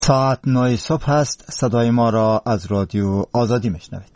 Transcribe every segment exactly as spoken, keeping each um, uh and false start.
ساعت نه صبح است. صدای ما را از رادیو آزادی میشنوید.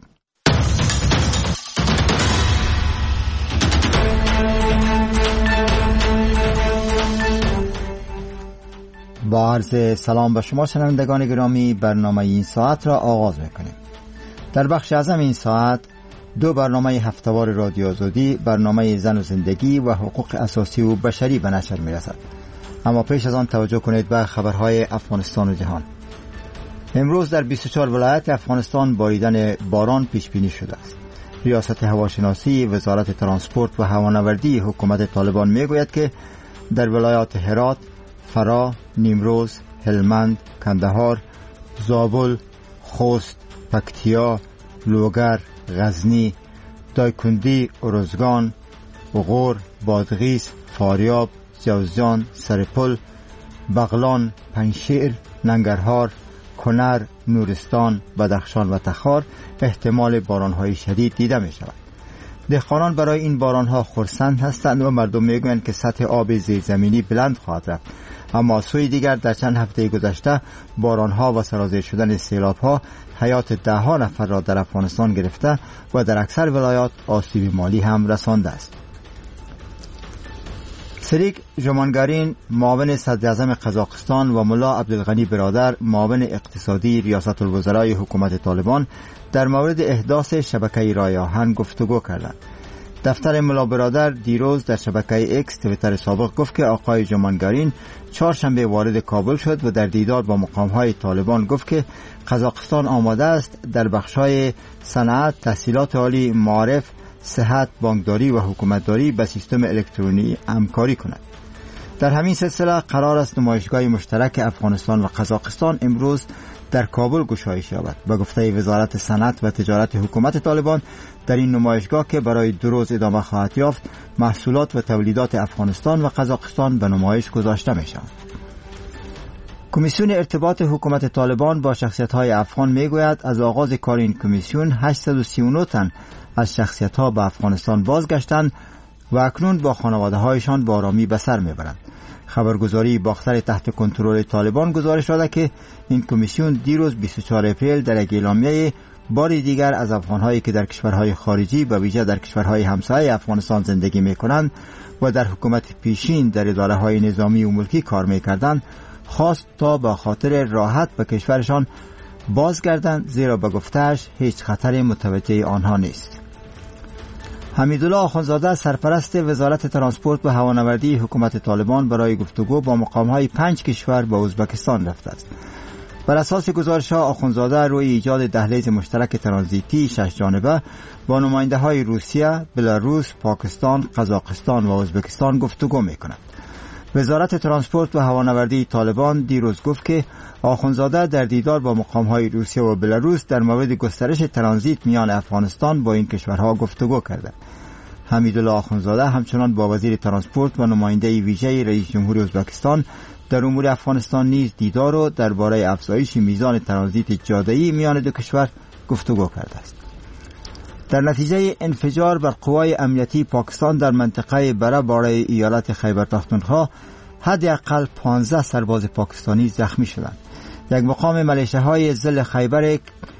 با عرض سلام به شما شنوندگان گرامی، برنامه این ساعت را آغاز میکنیم. در بخش اعظم این ساعت دو برنامه هفته‌وار رادیو آزادی، برنامه زن و زندگی و حقوق اساسی و بشری به نشر میرسد. اما پیش از آن توجه کنید به خبرهای افغانستان و جهان. امروز در بیست و چهار ولایت افغانستان باریدن باران پیش بینی شده است. ریاست هواشناسی وزارت ترانسپورت و هوانوردی حکومت طالبان میگوید که در ولایات هرات، فرا، نیمروز، هلمند، کندهار، زابل، خوست، پکتیا، لوگر، غزنی، دایکندی، ارزگان، غور، بادغیس، فاریاب، جوزجان، سرپل، بغلان، پنشیر، ننگرهار، کنر، نورستان، بدخشان و تخار احتمال بارانهای شدید دیده می شود. دهقانان برای این بارانها خرسند هستند و مردم میگویند که سطح آب زیرزمینی بلند خواهد رفت. اما سوی دیگر در چند هفته گذشته بارانها و سرازیر شدن سیلابها حیات ده ها نفر را در افغانستان گرفته و در اکثر ولایات آسیب مالی هم رسانده است. سریک ژومانگارین، معاون صدر اعظم قزاقستان، و ملا عبدالغنی برادر، معاون اقتصادی ریاست الوزرای حکومت طالبان، در مورد احداث شبکه رای آهن گفتگو کردند. دفتر ملا برادر دیروز در شبکه اکس تویتر سابق گفت که آقای ژومانگارین چهارشنبه وارد کابل شد و در دیدار با مقام‌های طالبان گفت که قزاقستان آماده است در بخش‌های صنعت، تحصیلات عالی، معارف، صحت، بانکداری و حکومتداری به سیستم الکترونی همکاری کند. در همین سلسله قرار است نمایشگاه مشترک افغانستان و قزاقستان امروز در کابل گشایش یابد. به گفته وزارت صنعت و تجارت حکومت طالبان، در این نمایشگاه که برای دو روز ادامه خواهد یافت، محصولات و تولیدات افغانستان و قزاقستان به نمایش گذاشته می شوند. کمیسیون ارتباط حکومت طالبان با شخصیت‌های افغان میگوید از آغاز کار این کمیسیون هشتصد و سی و نه تن از شخصیت‌ها به افغانستان بازگشتند و اکنون با خانواده‌هایشان با آرامی به سر میبرند. خبرگزاری باختر تحت کنترل طالبان گزارش داده که این کمیسیون دیروز بیست و چهار اپریل در یک اعلامیه باری دیگر از افغان‌هایی که در کشورهای خارجی به ویژه در کشورهای همسایه افغانستان زندگی می‌کنند و در حکومت پیشین در اداره‌های نظامی و ملکی کار می‌کردند خواست تا به خاطر راحت به کشورشان بازگردند، زیرا به گفته‌اش هیچ خطر متوجه آنها نیست. حمیدالله آخوندزاده، سرپرست وزارت ترانسپورت و هوانوردی حکومت طالبان، برای گفتگو با مقام‌های پنج کشور به ازبکستان رفته است. بر اساس گزارش‌ها آخوندزاده روی ایجاد دهلیز مشترک ترانزیتی شش جانبه با نماینده‌های روسیه، بلاروس، پاکستان، قزاقستان و ازبکستان گفتگو می‌کند. وزارت ترانسپورت و هوانوردی طالبان دیروز گفت که آخوندزاده در دیدار با مقام‌های روسیه و بلاروس در مورد گسترش ترانزیت میان افغانستان با این کشورها گفتگو کرده. حمیدالله آخوندزاده همچنان با وزیر ترانسپورت و نماینده ویژه رئیس جمهور ازبکستان در امور افغانستان نیز دیدار و درباره افزایش میزان ترانزیت جاده‌ای میان دو کشور گفتگو کرده است. در نتیجه انفجار بر قوای امنیتی پاکستان در منطقه بره برای ایالت خیبر پختونخوا حداقل پانزده سرباز پاکستانی زخمی شدند. یک مقام ملیشه‌های ضلع خیبر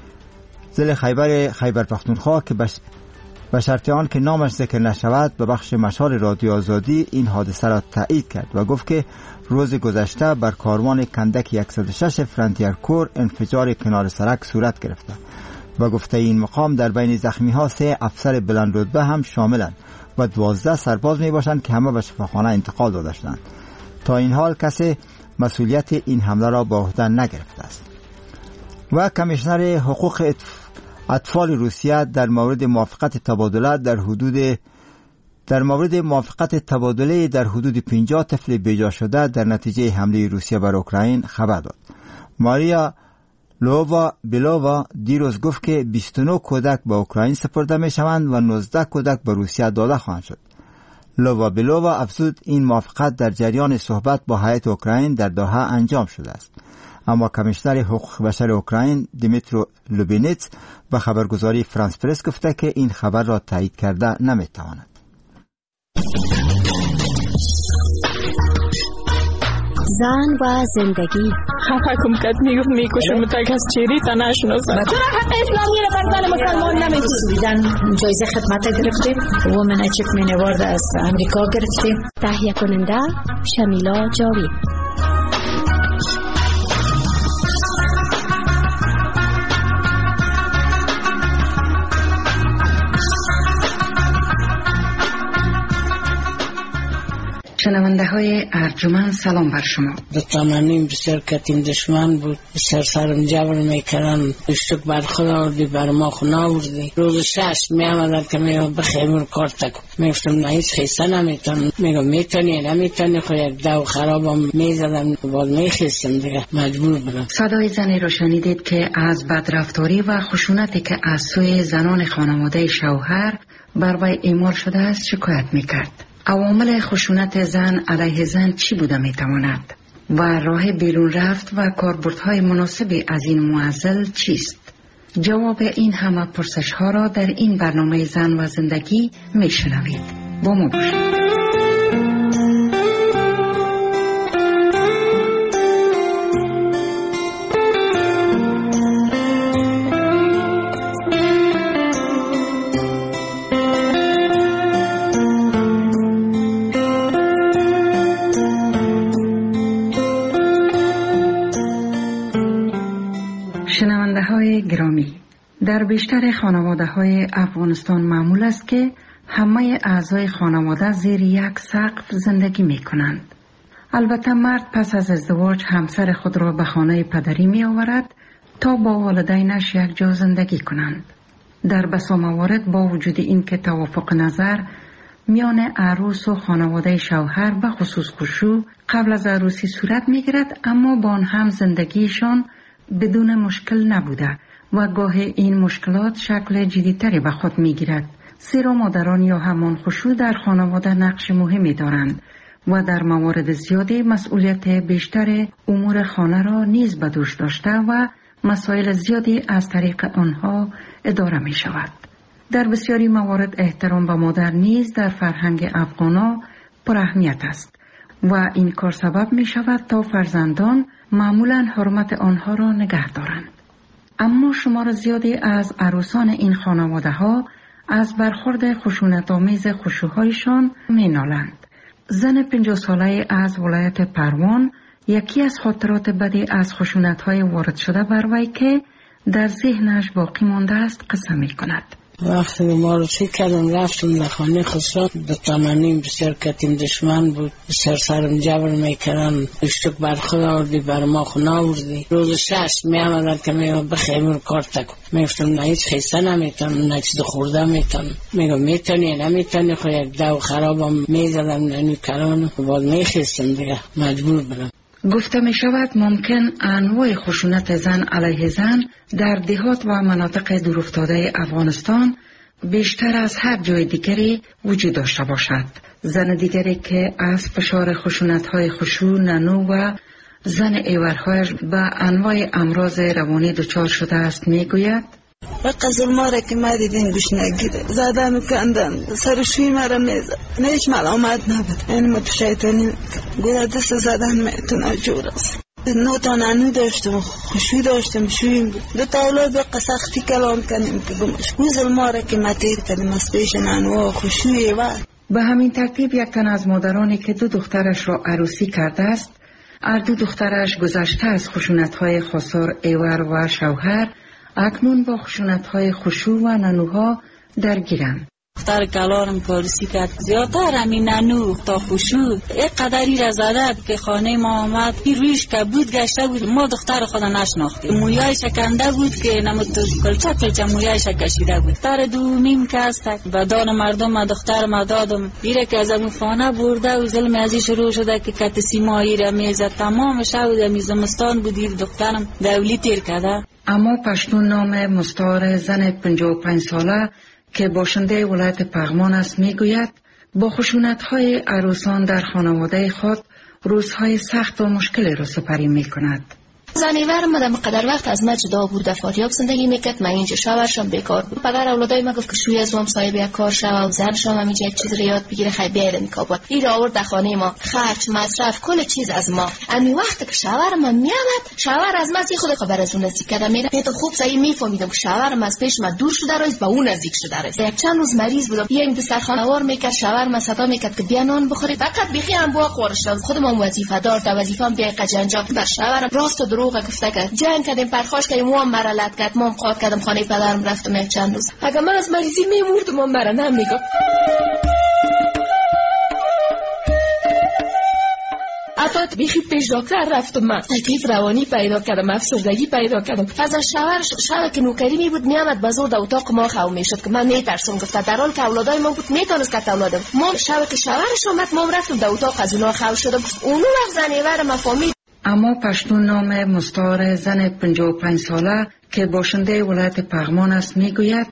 ضلع خیبر خیبر پختونخوا که به شرط آن که نامش ذکر نشود به بخش مشار رادیو آزادی این حادثه را تایید کرد و گفت که روز گذشته بر کاروان کندک صد و شش فرانتیر کور انفجار کنار سرک صورت گرفته. با گفته این مقام در بین زخمی ها سه افسر بلند رتبه هم شاملند و دوازده سرباز می باشند که همه به شفاخانه انتقال داده شدند. تا این حال کسی مسئولیت این حمله را به عهده نگرفته است. و کمیشنر حقوق اطفال روسیه در مورد موافقت تبادله در حدود در مورد موافقت تبادله در حدود پنجاه طفل بیجا شده در نتیجه حمله روسیه بر اوکراین خبر داد. ماریا لووا بیلووا دیروز گفت که بیست و نه کودک به اوکراین سپرده می شوند و نوزده کودک به روسیه داده خواهند شد. لووا بیلووا افزود این موافقت در جریان صحبت با هیئت اوکراین در دوحه انجام شده است. اما کمیشنر حقوق بشر اوکراین دیمیترو لوبینیتس به خبرگزاری فرانس پرس گفته که این خبر را تایید کرده نمی تواند. زن و زندگی، خفکم کرد، میگفت میکشم تا کس چیری تا نشناسم. چرا حق اسلامی را بر زن مسلمان نمیدید؟ سویدن جایزه خدمت گرفتیم، وومن اچیومنت اوارد از امریکا گرفتیم. تهیه کننده شمیلا جاوید. شنونده های ارجمند سلام بر شما. به تمنیم بسیار کتیم دشمن بود، بسیار سرم جبر میکردن، اشتک بر خود آوردی بر ما خود آوردی. روز شش می آمدن که میگم بخیمون کار تکم، میگفتم نه هیچ خیسته نمیتونم، میگم میتونی نمیتونی، خود یک دو خرابم میزدم باید میخیستم دیگه مجبور بودم. صدای زنی رو شنیدید که از بدرفتاری و خشونتی که از سوی زنان خانواده شوهر بر وی اعمال شده است شکایت میکرد. عوامل خشونت زن علیه زن چی بوده میتواند و راه بیرون رفت و کاربردهای مناسبی از این معضل چیست؟ جواب این همه پرسش ها را در این برنامه زن و زندگی میشنوید. با ما باشید. شنونده های گرامی، در بیشتر خانواده های افغانستان معمول است که همه اعضای خانواده زیر یک سقف زندگی می کنند. البته مرد پس از ازدواج همسر خود را به خانه پدری می آورد تا با والدینش یک جا زندگی کنند. در بسا موارد با وجود این که توافق نظر میان عروس و خانواده شوهر به خصوص خشوع قبل از عروسی صورت می گیرد، اما با آن هم زندگیشان بدون مشکل نبوده و گاه این مشکلات شکل جدیتری به خود می گیرد. زیرا مادران یا همان خشوع در خانواده نقش مهمی دارند و در موارد زیادی مسئولیت بیشتر امور خانه را نیز به دوش داشته و مسائل زیادی از طریق آنها اداره می شود. در بسیاری موارد احترام به مادر نیز در فرهنگ افغانا پر اهمیت است و این کار سبب می شود تا فرزندان معمولاً حرمت آنها را نگه دارند. اما شمار زیادی از عروسان این خانواده ها از برخورد خشونت‌آمیز خشوع‌هایشان می‌نالند. زن پنجاه ساله از ولایت پروان یکی از خاطرات بدی از خشونت‌های وارد شده بر وی که در ذهنش باقی مانده است قصه می‌کند. وقتی ما رو چی کردم رفتم لخانه خسرات به تمنیم بسیار کتیم دشمن بود، بسیار سرم جبر میکردن، اشتک بر خود آوردی بر ما خود آوردی. روز شش می آمدن که میگم بخیمون کار تکم، میگفتم نه هیچ خیسته نمیتونم، نه چیز خورده میتونم، میگم میتونی نمیتونی، خود یک دو خرابم میزدم ننی کلان باید میخیستم دیگه مجبور بودم. گفته می شود ممکن انواع خشونت زن علیه زن در دهات و مناطق دورافتاده افغانستان بیشتر از هر جای دیگری وجود داشته باشد. زن دیگری که از فشار خشونت های خشوع، ننو و زن ایورهایش به انواع امراض روانی دچار شده است می گوید و قزل ماره که ما دیدین گوش نگیره زدن و کندن سرشوی مرا میزد نه هیچ ملامت نبود. این ما تو شیطانی گوره دست زدن میتونه جور است. نو تا ننو داشتم، خشوی داشتم، شویم بود. دو تا اولاد به قسختی کلام کنیم که گمش گوزل ماره که ما تیر کردیم از پیش ننو خشوی و به همین ترتیب یک تن از مادرانی که دو دخترش را عروسی کرده است، هر دو دخترش گذشته از خشونت‌های خسار ایور و شوهر اکنون با خشونت‌های خشوع و ننوها درگیرند. دختر کلارم کارسی کرد زیادتر همین ننو تا خشوع یک قدری را زده که خانه ما آمد این رویش که بود گشته بود، ما دختر خود نشناختیم. مویای شکنده بود که نمود کلچه کلچه مویای شکشیده بود. دختر دومیم که است و دان مردم ما دختر ما دادم دیره که از امو خانه برده و ظلم ازی شروع شده که کت سیمایی را میزد. تمام شود میزمستان بودی دخترم دولی تیر کرده. اما پشتون نام مستعار زن پنجاه و پنج ساله که باشنده ولایت پغمان است میگوید با خشونت‌های عروسان در خانواده خود روزهای سخت و مشکلی را سپری می‌کند. زنیور ما در قدر وقت از ما جدا بود، در فاریاب زندگی میکرد. من اینجا شوهرشم بیکار بود. پدر اولادای ما گفت که شوی از ما صاحب یک کار شو و زنشم همینجا یک چیز رو یاد بگیره خیلی بیاد کابل. این آورد در خانه ما، خرج مصرف کل چیز از ما. امی وقت که شوهر من میامد، شوهر از ما زی خود خبر از اون نزدیک کردم میره. تو خوب صحیح میفهمیدم که شوهرم از پیش ما دور شده است، با اون نزدیک شده است. یک چند روز مریض بودم، یه دسترخوان آور میکرد، شوهر من صدا میکرد که بیا نان بخوری. فقط بخی هم بو قرش خودم وظیفه دار تا وظیفه‌ام بیا قجنجا بر شوهرم راست و دروغ گفته که جنگ کردیم، پرخاش کردیم، مو مرالت کرد، مو قاد کردم خانه پدرم رفتم یک چند روز. اگه من از مریضی میمردم من مرا نمیگم. حتی بیخی پیش دکتر رفتم، من تکلیف روانی پیدا کردم، افسردگی پیدا کردم. از شوهر شوهر که نوکری می بود میامد بازور در اتاق ما خو میشد که من میترسم. گفت در حال که اولادای ما بود میتونست که اولادم ما شوهر که شوهرش اومد ما رفتم در اتاق از اونها خو شدم. اونو وقت زنیور ما فهمید. اما پشتون نام مستعار زن پنجاه و پنج ساله که باشنده ولایت پغمان است میگوید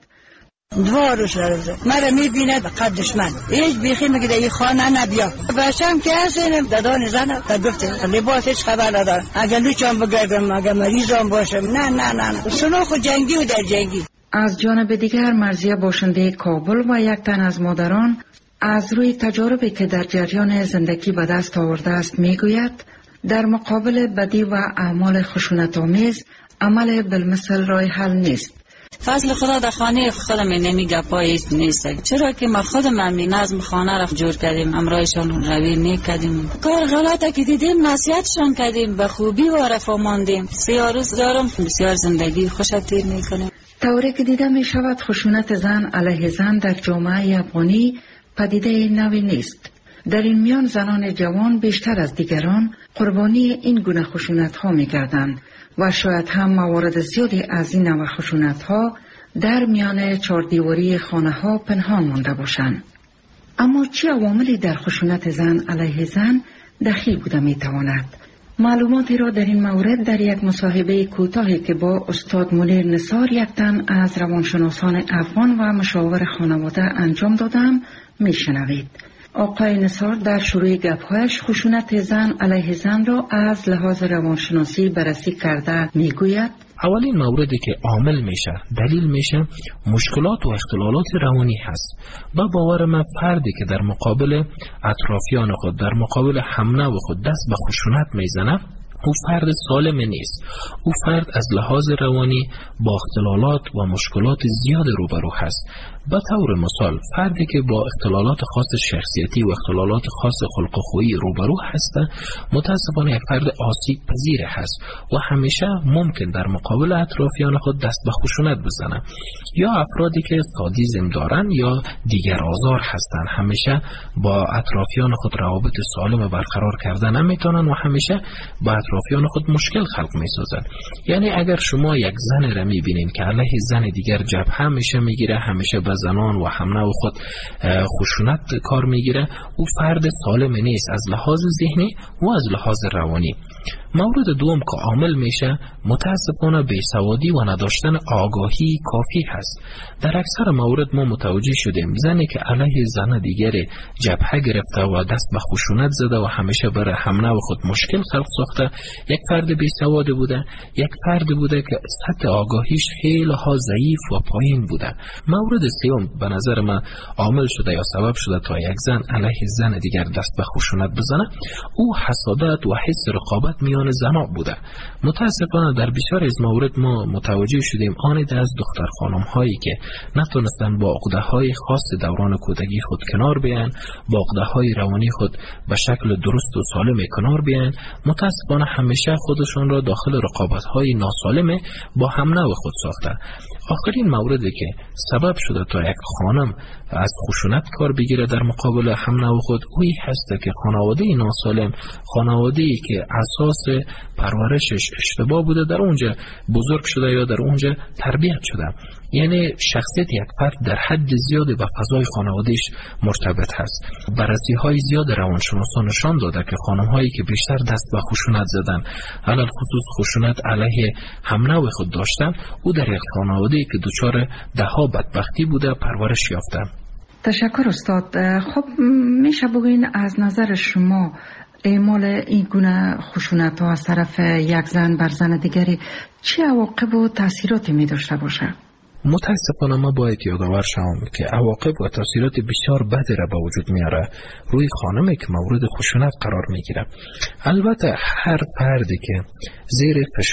دوارش رفته مرا میبیند به قدش من هیچ بیخی میگه در این خانه نبیا باشم که هستیم دادان زن در گفته لباس هیچ خبر ندارم. اگر لوچم بگردم اگر مریضم باشم نه نه نه نه سنوخ و جنگی و در جنگی. از جانب دیگر مرزیه باشنده کابل و یک تن از مادران از روی تجاربی که در جریان زندگی به دست آورده است میگوید در مقابل بدی و اعمال خشونت‌آمیز عمل بالمثل راه حل نیست. فضل خدا در خانه خودم نمیگه پاییست نیست، چرا که ما خودم همین نظم خانه را جور کردیم، امرایشان روی میکردیم، کار غلطه که دیدیم نصیحتشان کردیم، به خوبی و رفاه ماندیم. بسیار روز دارم، بسیار زندگی خوش تیر میکنیم. طوری که دیده می شود خشونت زن علیه زن در جامعه افغانی پدیده نوی نیست. در این میان زنان جوان بیشتر از دیگران قربانی این گونه خشونت ها می گردند و شاید هم موارد زیادی از این نوع خشونت ها در میان چاردیواری خانه ها پنهان مانده باشند. اما چه عواملی در خشونت زن علیه زن دخیل بوده می تواند؟ معلوماتی را در این مورد در یک مصاحبه کوتاهی که با استاد منیر نثار یک تن از روانشناسان افغان و مشاور خانواده انجام دادم می شنوید. آقای نثار در شروع گپ‌هایش خشونت زن علیه زن را از لحاظ روانشناسی بررسی کرده میگوید اولین موردی که عامل میشه دلیل میشه مشکلات و اختلالات روانی هست. با باور من فردی که در مقابل اطرافیان خود در مقابل همنو خود دست به خشونت میزنه او فرد سالم نیست. او فرد از لحاظ روانی با اختلالات و مشکلات زیاد روبرو هست. به طور مثال فردی که با اختلالات خاص شخصیتی و اختلالات خاص خلق و خویی روبرو هست متاسفانه یک فرد آسیب پذیر هست و همیشه ممکن در مقابل اطرافیان خود دست به خشونت بزنه. یا افرادی که سادیسم دارن یا دیگر آزار هستند همیشه با اطرافیان خود روابط سالم برقرار کردن نمیتونن و همیشه با اطرافیان خود مشکل خلق میسازن. یعنی اگر شما یک زن را میبینین که علیه زن دیگر جبهه میشه میگیره، همیشه به زنان و همنو خود خشونت کار میگیره، او فرد سالم نیست از لحاظ ذهنی و از لحاظ روانی. مورد دوم که عامل میشه متاسفانه بیسوادی و نداشتن آگاهی کافی هست. در اکثر مورد ما متوجه شدیم زنی که علیه زن دیگر جبهه گرفته و دست به خشونت زده و همیشه برای همنو خود مشکل خلق ساخته یک فرد بیسواد بوده، یک فرد بوده که سطح آگاهیش خیلی ها ضعیف و پایین بوده. مورد سوم به نظر من عامل شده یا سبب شده تا یک زن علیه زن دیگر دست به خشونت بزنه او حسادت و حس رقابت میان زنها بوده. متاسفانه در بسیار از مورد ما متوجه شدیم آنید از دختر خانم هایی که نتونستن با عقده های خاص دوران کودکی خود کنار بیان، با عقده های روانی خود به شکل درست و سالم کنار بیان، متاسفانه همیشه خودشون را داخل رقابت های ناسالم با همنو خود ساخته. آخرین موردی که سبب شده تا یک خانم از خشونت کار بگیره در مقابل همنو خود اوی هست که خانواده ناسالم، خانواده‌ای که اساس پرورشش اشتباه بوده در اونجا بزرگ شده یا در اونجا تربیت شده. یعنی شخصیت یک فرد در حد زیادی با فضای خانوادهش مرتبط هست. بررسی های زیاد روانشناسان نشان داده که خانم هایی که بیشتر دست به خشونت زدن، علل خصوص خشونت علیه همنو خود داشتن، او در یک خانواده‌ای که دچار دهها بدبختی بوده پرورش یافتن. تشکر استاد. خب میشه بگوین از نظر شما اعمال این گونه خشونت ها از طرف یک زن بر زن دیگری چه عواقب و تاثیراتی می داشته باشه؟ متاسفانه ما باید یادآور شوم که عواقب و تاثیرات بسیار بدی را به وجود میاره روی خانمی که مورد خشونت قرار میگیره. البته هر فردی که زیر